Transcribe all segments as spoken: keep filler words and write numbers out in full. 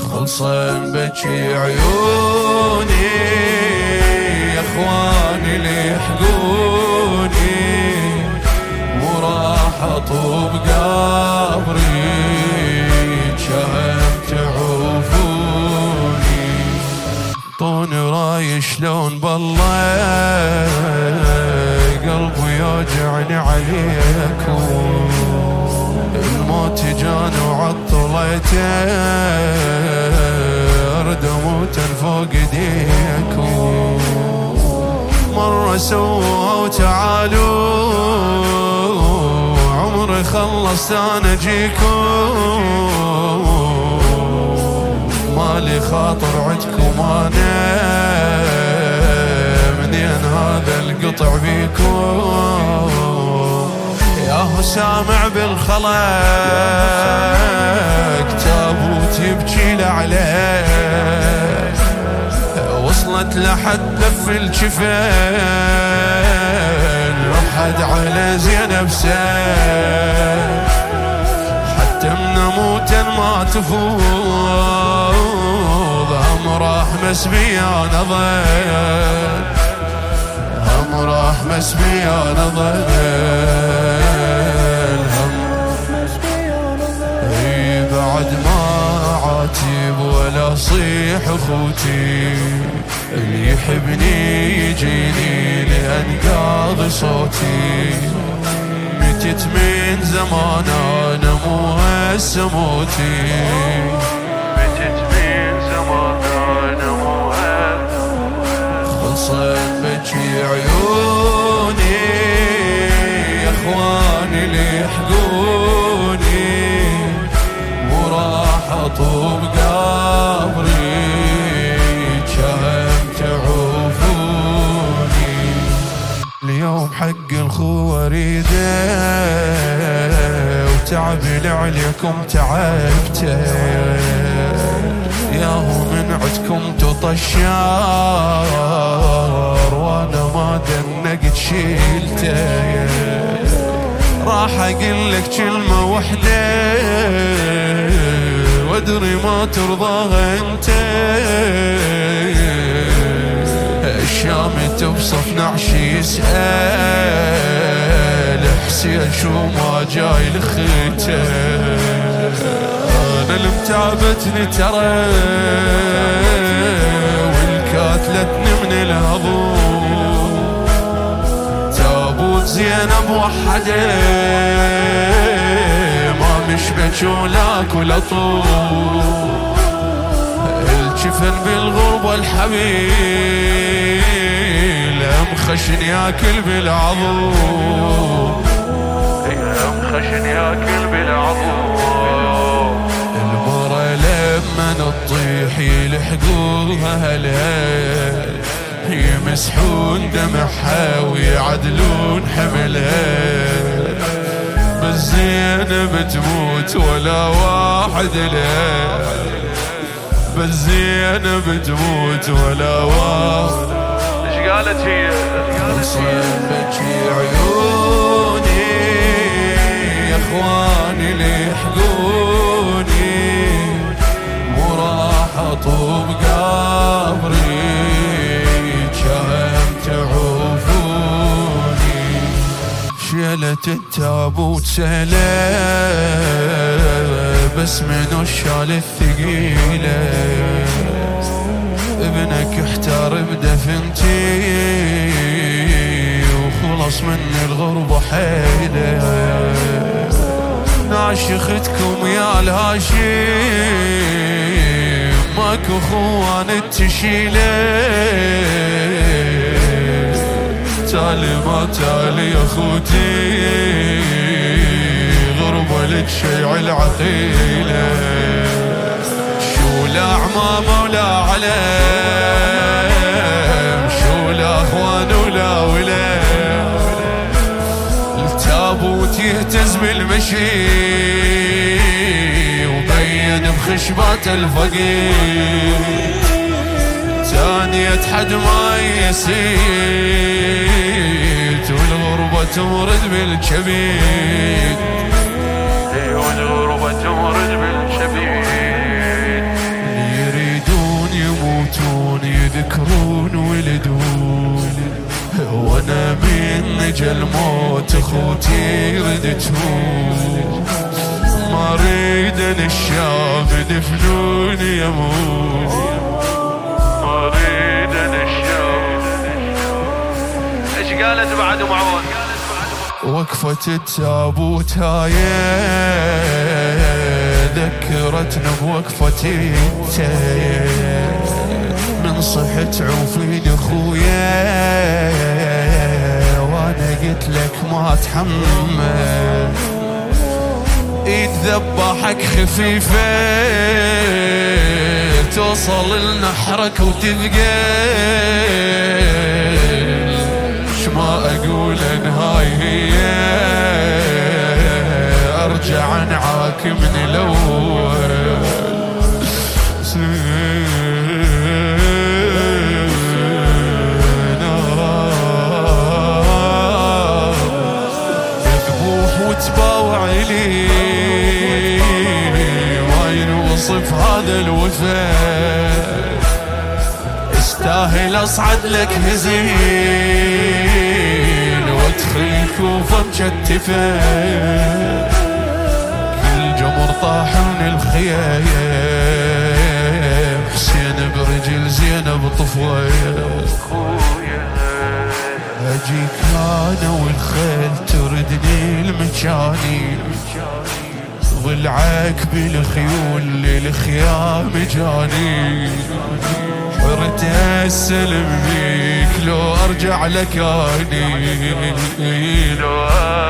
خلصن بجي عيوني يا اخواني اللي يحقوني، وراح اطوب قبري شهم تعوفوني. طوني راي شلون بالله قلبي يوجعني عليكم، الموت جان وعطليته ارد اموت فوق ايديكم. مرة سووا وتعالوا عمري خلصت انا اجيكم، مالي خاطر عدكم انا منين هذا القطع بيكم. ياهو سامع بالخلق تابوت يبكي لعليه، وصلت لحد لف الجفين وحد على زينب سين، حتى من موتا ما تفوض هم راح مسبيان ظل، هم راح مسبيان ظل، هم اي بعد ما عاتب ولا صيح اخوتي، اللي يحبني يجيني لأنقاض صوتي، متت من زمان انا مو هسه موتي، متت من زمان انا مو هسه. خلصت بجي عيوني يا اخواني اللي يحقوني، وراح اطوب قبري شهم تعوفوني. اليوم حق الخوة اريده وتعبي لعليكم تعبته، ياهو من عدكم تطشار وانا ما دنقت شيلته، راح اقول لك كلمة وحدة وادري ما ترضاها انت، الشام توصف نعشي يسأل حسين شو ما جاي لخيته، انا المتعبتني ترى والكاتلتني من الهضوم، تابوت زينب وحده ما مشبك ولاك ولا طول، الجفن بالغربة الحبيل مخشن ياكل بالعظوم، مخشن ياكل بالعظوم. المرة لما تطيح يلحقوها هالهيل، يمسحون دمعها ويعدلون حملها، بالزينب تموت ولا واحد له، بالزينب تموت ولا واحد. ايش قالت هي؟ خلصت بجي عيوني يا اخواني اللي يحقوني، وراح اطوب قبري شهم تعوفوني. شيلة التابوت سهلة بس منو الشال الثقيلة، ابنك احتار بدفنتي وخلص من الغربة حيلة، ناشختكم يا الهاشم ماكو خوان تشيله، تالي ما تالي يا اخوتي غربة لك شيع العقيلة، شو لا عمامة ولا علم، شو لا اخوان ولا ولاد، التابوت يهتز بالمشي وبين بخشبات الفقير، ثانية حد ما يسيت والغربة تمرد بالكبيد، والغربة تمرد بالكبيد. يذكرون ولدون، وانا من نجا الموت اخوتي يرد تهون. ما اريد ان الشام دفنون يموت، ما اريد ان الشام. ايش قالت بعد معون؟ وقفة التابوت هاي ذكرتنا بوقفتي انت، من صحت عوفين اخويا وانا قلت لك ما اتحمل. ايد ذبحك خفيفة توصل لنحرك وتثقل، شما اقول ان هاي هي ارجع انعاك من الاول. يذبوح وتباوع لي ما ينوصف هذا الوفاء، استاهل اصعد لك هزيل وادخل كوفة مشتفة، كل جمر طاح من الخيام، حسين برجل زينب طفوية. اجيك انا والخيل تردني المجاني، ضلعك بالخيول للخيام جاني، حرت السلم بيك لو ارجع لكاني، لو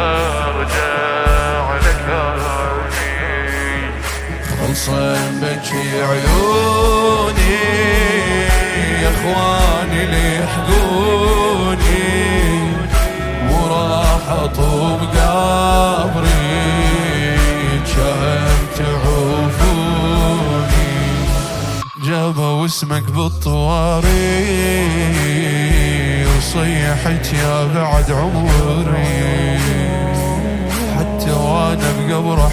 ارجع لكاني. خلصن بجي عيوني يا اخواني ليحقوني، وراح اطوب قبري كم تعوفوني. جابوا اسمك بالطواري وصيحت يا بعد عمري، حتى وانا بقبر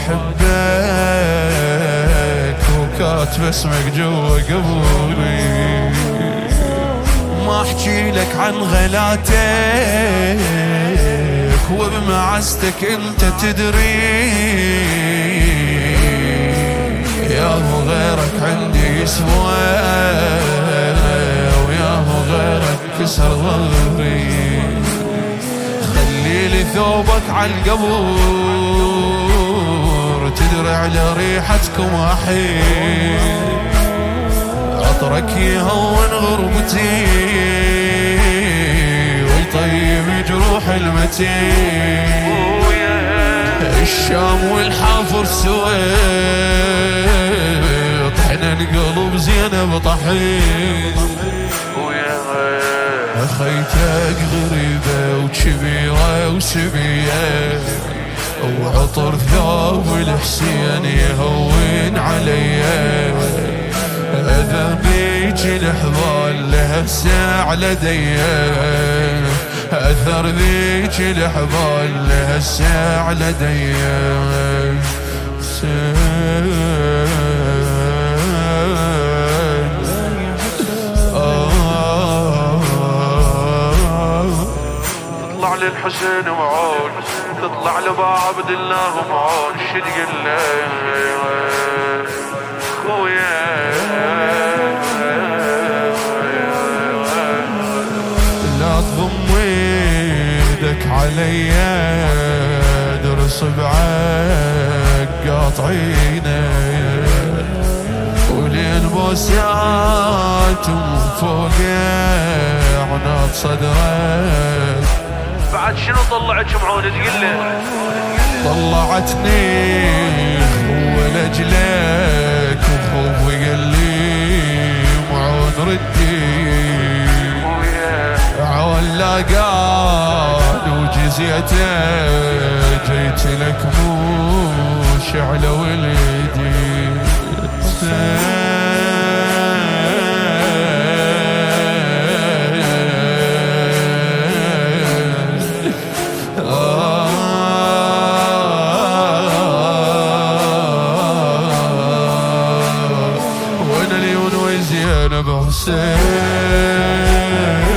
احبك وكاتب اسمك جوا قبري. ما احكي لك عن غلاتك وبمعزتك انت تدري، ياهو غيرك عندي يسوى وياهو غيرك كسر ظهري. خليلي ثوبك عالقبور تدرع لريحتكم احيل، عطرك يهون غربتي ويطيب جروح المتين. الشام والحافر سويت طحنا نقلب زينب طحين، اخيتك غريبة وكبيرة وسبية، وعطر ثوب الحسين يهون عليا. اذا بيج الحبال لهسه على ديه، اثر ذيك الحبال لهسه على ديه. تطلع للحسين معون، تطلع لبعبد الله معون، شو تقول له خويا؟ لا تضم ايدك عليا درس بعك قاطعينه، وللبوسات فوق عناط صدرك. بعد شنو طلعت معون تقول له؟ طلعتني هو لاجلك وخوف وقال لي معون ردي، عون لاقان وجزيته جيت لك مو شعله ولدي. زينب حسين.